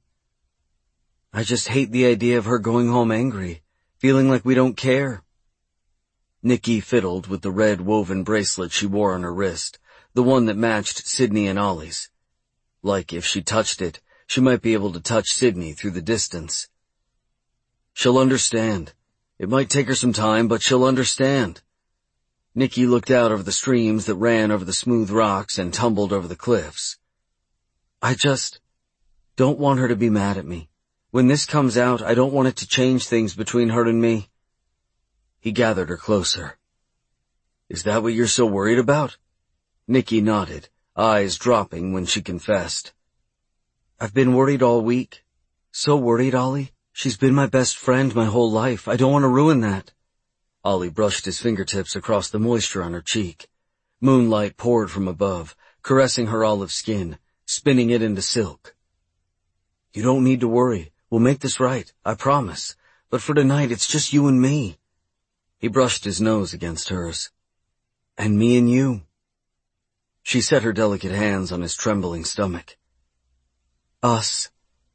I just hate the idea of her going home angry, feeling like we don't care. Nikki fiddled with the red woven bracelet she wore on her wrist, the one that matched Sydney and Ollie's. Like if she touched it, she might be able to touch Sydney through the distance. She'll understand. It might take her some time, but she'll understand. Nikki looked out over the streams that ran over the smooth rocks and tumbled over the cliffs. I just don't want her to be mad at me. When this comes out, I don't want it to change things between her and me. He gathered her closer. Is that what you're so worried about? Nikki nodded, eyes dropping when she confessed. I've been worried all week. So worried, Ollie. She's been my best friend my whole life. I don't want to ruin that. Ollie brushed his fingertips across the moisture on her cheek. Moonlight poured from above, caressing her olive skin, spinning it into silk. You don't need to worry. We'll make this right, I promise. But for tonight, it's just you and me. He brushed his nose against hers. And me and you. She set her delicate hands on his trembling stomach. Us.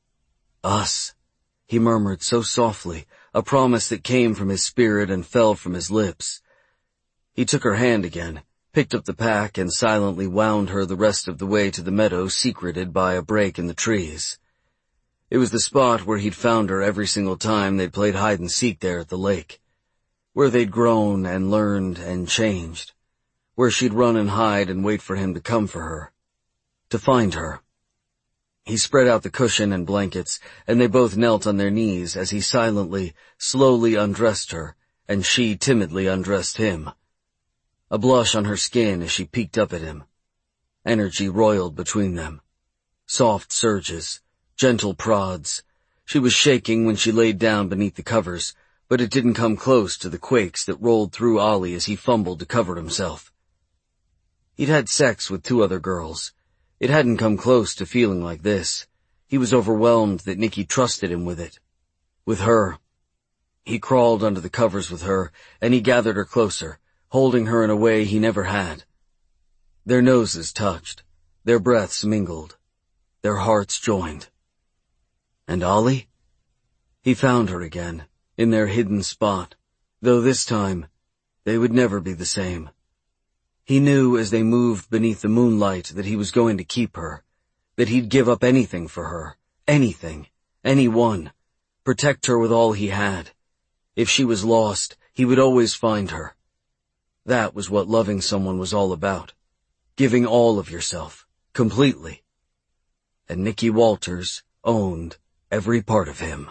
Us. He murmured so softly, a promise that came from his spirit and fell from his lips. He took her hand again, picked up the pack, and silently wound her the rest of the way to the meadow secreted by a break in the trees. It was the spot where he'd found her every single time they'd played hide-and-seek there at the lake, where they'd grown and learned and changed, where she'd run and hide and wait for him to come for her, to find her. He spread out the cushion and blankets, and they both knelt on their knees as he silently, slowly undressed her, and she timidly undressed him. A blush on her skin as she peeked up at him. Energy roiled between them. Soft surges, gentle prods. She was shaking when she laid down beneath the covers, but it didn't come close to the quakes that rolled through Ollie as he fumbled to cover himself. He'd had sex with two other girls. It hadn't come close to feeling like this. He was overwhelmed that Nikki trusted him with it. With her. He crawled under the covers with her, and he gathered her closer, holding her in a way he never had. Their noses touched. Their breaths mingled. Their hearts joined. And Ollie? He found her again, in their hidden spot, though this time, they would never be the same. He knew as they moved beneath the moonlight that he was going to keep her, that he'd give up anything for her, anything, anyone, protect her with all he had. If she was lost, he would always find her. That was what loving someone was all about, giving all of yourself, completely. And Nicky Walters owned every part of him.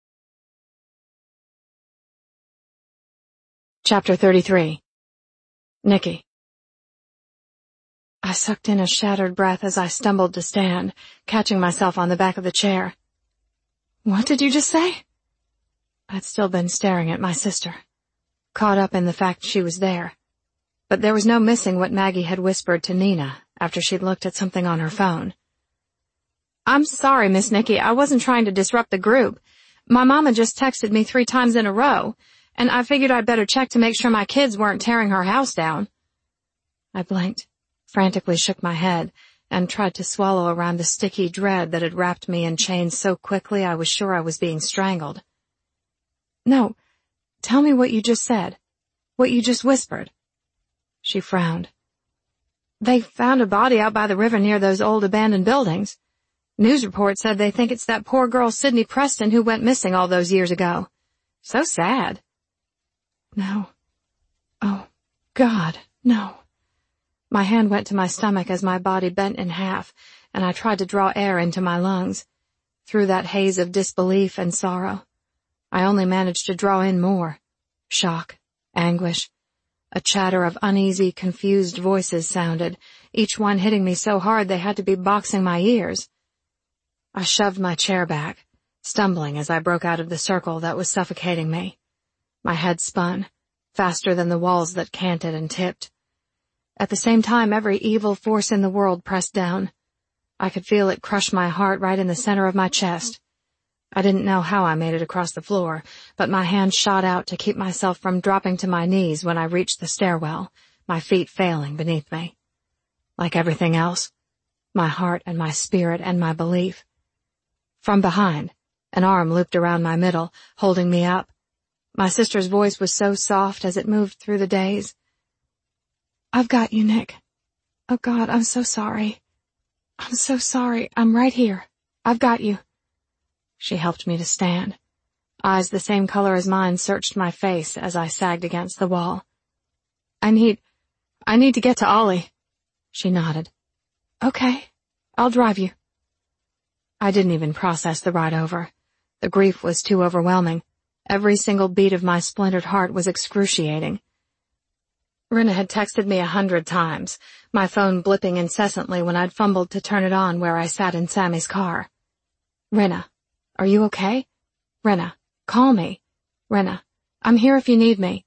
Chapter thirty-three. Nicky. I sucked in a shattered breath as I stumbled to stand, catching myself on the back of the chair. What did you just say? I'd still been staring at my sister, caught up in the fact she was there. But there was no missing what Maggie had whispered to Nina after she'd looked at something on her phone. I'm sorry, Miss Nicky, I wasn't trying to disrupt the group. My mama just texted me three times in a row, and I figured I'd better check to make sure my kids weren't tearing her house down. I blinked, frantically shook my head, and tried to swallow around the sticky dread that had wrapped me in chains so quickly I was sure I was being strangled. No, tell me what you just said, what you just whispered. She frowned. They found a body out by the river near those old abandoned buildings. News reports said they think it's that poor girl Sydney Preston who went missing all those years ago. So sad. No. Oh, God, no. My hand went to my stomach as my body bent in half, and I tried to draw air into my lungs. Through that haze of disbelief and sorrow, I only managed to draw in more. Shock, anguish. A chatter of uneasy, confused voices sounded, each one hitting me so hard they had to be boxing my ears. I shoved my chair back, stumbling as I broke out of the circle that was suffocating me. My head spun, faster than the walls that canted and tipped. At the same time, every evil force in the world pressed down. I could feel it crush my heart right in the center of my chest. I didn't know how I made it across the floor, but my hand shot out to keep myself from dropping to my knees when I reached the stairwell, my feet failing beneath me. Like everything else, my heart and my spirit and my belief. From behind, an arm looped around my middle, holding me up. My sister's voice was so soft as it moved through the days. I've got you, Nick. Oh, God, I'm so sorry. I'm so sorry. I'm right here. I've got you. She helped me to stand. Eyes the same color as mine searched my face as I sagged against the wall. I need, I need to get to Ollie. She nodded. Okay, I'll drive you. I didn't even process the ride over. The grief was too overwhelming. Every single beat of my splintered heart was excruciating. Rinna had texted me a hundred times, my phone blipping incessantly when I'd fumbled to turn it on where I sat in Sammy's car. Rinna. Are you okay? Rinna, call me. Rinna, I'm here if you need me.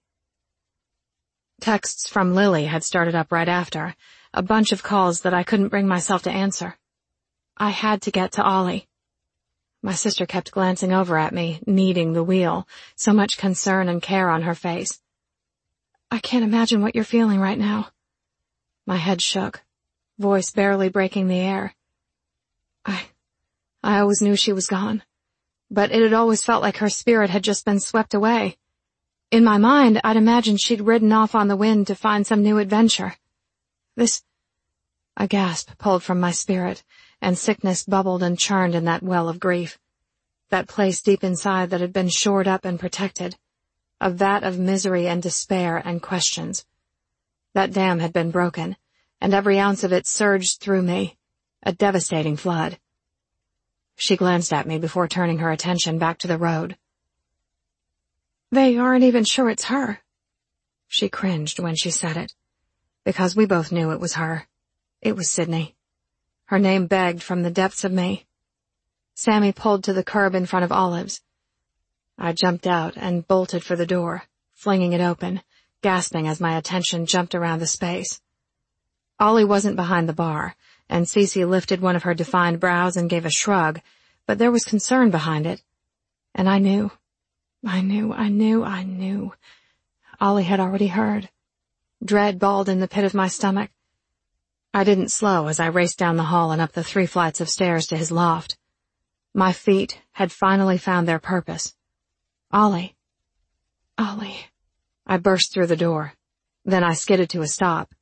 Texts from Lily had started up right after, a bunch of calls that I couldn't bring myself to answer. I had to get to Ollie. My sister kept glancing over at me, kneading the wheel, so much concern and care on her face. I can't imagine what you're feeling right now. My head shook, voice barely breaking the air. I, I always knew she was gone. But it had always felt like her spirit had just been swept away. In my mind, I'd imagined she'd ridden off on the wind to find some new adventure. This... A gasp pulled from my spirit, and sickness bubbled and churned in that well of grief. That place deep inside that had been shored up and protected. A vat of misery and despair and questions. That dam had been broken, and every ounce of it surged through me, a devastating flood. She glanced at me before turning her attention back to the road. They aren't even sure it's her. She cringed when she said it, because we both knew it was her. It was Sydney. Her name begged from the depths of me. Sammy pulled to the curb in front of Olive's. I jumped out and bolted for the door, flinging it open, gasping as my attention jumped around the space. Ollie wasn't behind the bar, and Cece lifted one of her defined brows and gave a shrug, but there was concern behind it. And I knew, I knew, I knew, I knew. Ollie had already heard. Dread balled in the pit of my stomach. I didn't slow as I raced down the hall and up the three flights of stairs to his loft. My feet had finally found their purpose. Ollie. Ollie. I burst through the door. Then I skidded to a stop.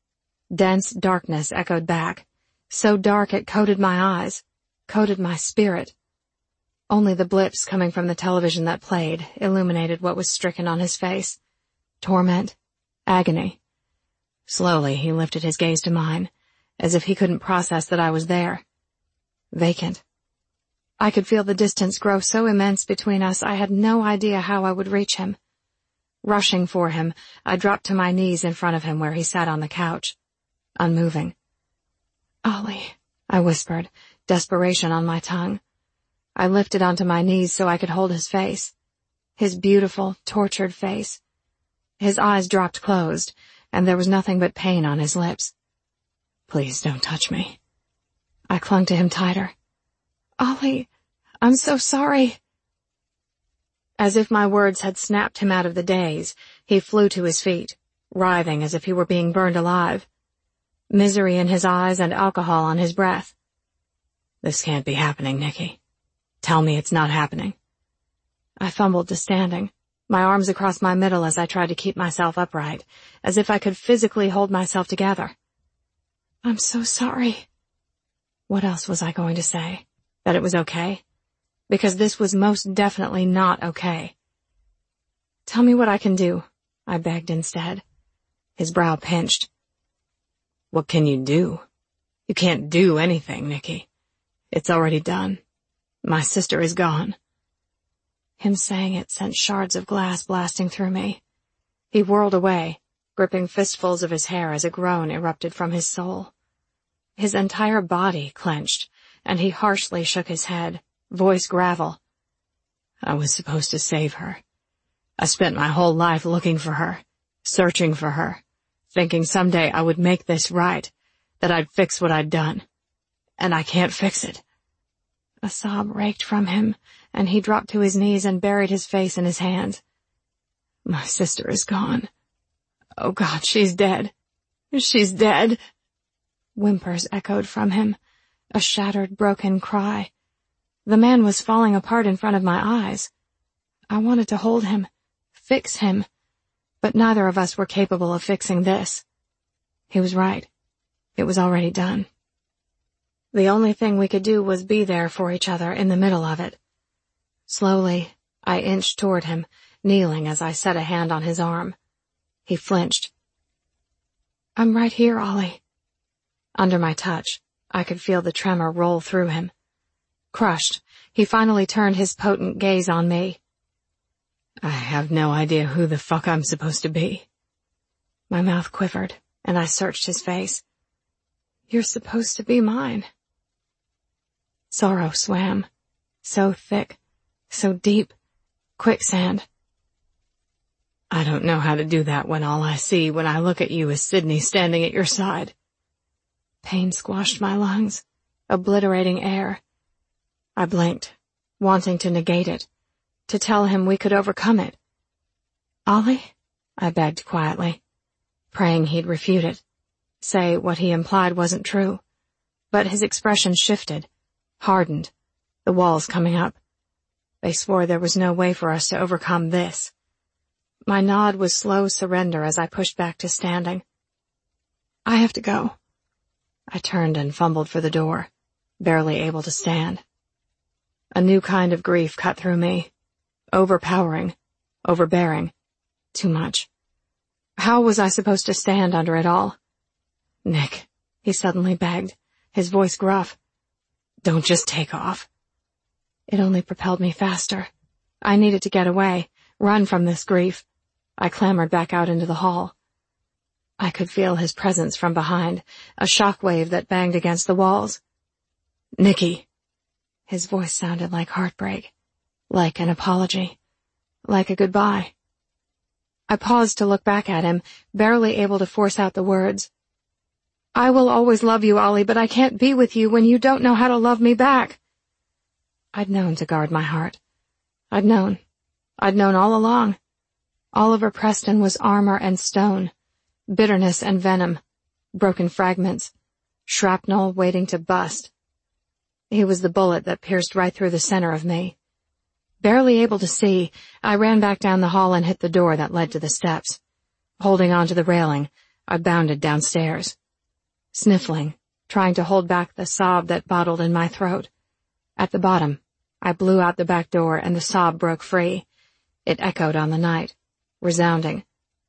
Dense darkness echoed back, so dark it coated my eyes, coated my spirit. Only the blips coming from the television that played illuminated what was stricken on his face. Torment, agony. Slowly he lifted his gaze to mine, as if he couldn't process that I was there. Vacant. I could feel the distance grow so immense between us I had no idea how I would reach him. Rushing for him, I dropped to my knees in front of him where he sat on the couch, unmoving. "Ollie," I whispered, desperation on my tongue. I lifted onto my knees so I could hold his face. His beautiful, tortured face. His eyes dropped closed, and there was nothing but pain on his lips. "Please don't touch me." I clung to him tighter. "Ollie, I'm so sorry." As if my words had snapped him out of the daze, he flew to his feet, writhing as if he were being burned alive. Misery in his eyes and alcohol on his breath. "This can't be happening, Nikki. Tell me it's not happening." I fumbled to standing, my arms across my middle as I tried to keep myself upright, as if I could physically hold myself together. "I'm so sorry." What else was I going to say? That it was okay? Because this was most definitely not okay. "Tell me what I can do," I begged instead. His brow pinched. "What can you do? You can't do anything, Nikki. It's already done. My sister is gone." Him saying it sent shards of glass blasting through me. He whirled away, gripping fistfuls of his hair as a groan erupted from his soul. His entire body clenched, and he harshly shook his head, voice gravel. "I was supposed to save her. I spent my whole life looking for her, searching for her, thinking someday I would make this right, that I'd fix what I'd done. And I can't fix it." A sob raked from him, and he dropped to his knees and buried his face in his hands. "My sister is gone. Oh God, she's dead. She's dead." Whimpers echoed from him, a shattered, broken cry. The man was falling apart in front of my eyes. I wanted to hold him, fix him, but neither of us were capable of fixing this. He was right. It was already done. The only thing we could do was be there for each other in the middle of it. Slowly, I inched toward him, kneeling as I set a hand on his arm. He flinched. "I'm right here, Ollie." Under my touch, I could feel the tremor roll through him. Crushed, he finally turned his potent gaze on me. "I have no idea who the fuck I'm supposed to be." My mouth quivered, and I searched his face. "You're supposed to be mine." Sorrow swam, so thick, so deep, quicksand. "I don't know how to do that when all I see when I look at you is Sydney standing at your side." Pain squashed my lungs, obliterating air. I blinked, wanting to negate it, to tell him we could overcome it. "Ollie?" I begged quietly, praying he'd refute it, say what he implied wasn't true. But his expression shifted, hardened, the walls coming up. They swore there was no way for us to overcome this. My nod was slow surrender as I pushed back to standing. "I have to go." I turned and fumbled for the door, barely able to stand. A new kind of grief cut through me. Overpowering, overbearing, too much. How was I supposed to stand under it all? "Nick," he suddenly begged, his voice gruff. "Don't just take off." It only propelled me faster. I needed to get away, run from this grief. I clambered back out into the hall. I could feel his presence from behind, a shock wave that banged against the walls. "Nikki." His voice sounded like heartbreak, like an apology, like a goodbye. I paused to look back at him, barely able to force out the words. "I will always love you, Ollie, but I can't be with you when you don't know how to love me back." I'd known to guard my heart. I'd known. I'd known all along. Oliver Preston was armor and stone, bitterness and venom, broken fragments, shrapnel waiting to bust. He was the bullet that pierced right through the center of me. Barely able to see, I ran back down the hall and hit the door that led to the steps. Holding onto the railing, I bounded downstairs. sniffling, trying to hold back the sob that bottled in my throat. At the bottom, I blew out the back door and the sob broke free. It echoed on the night, resounding,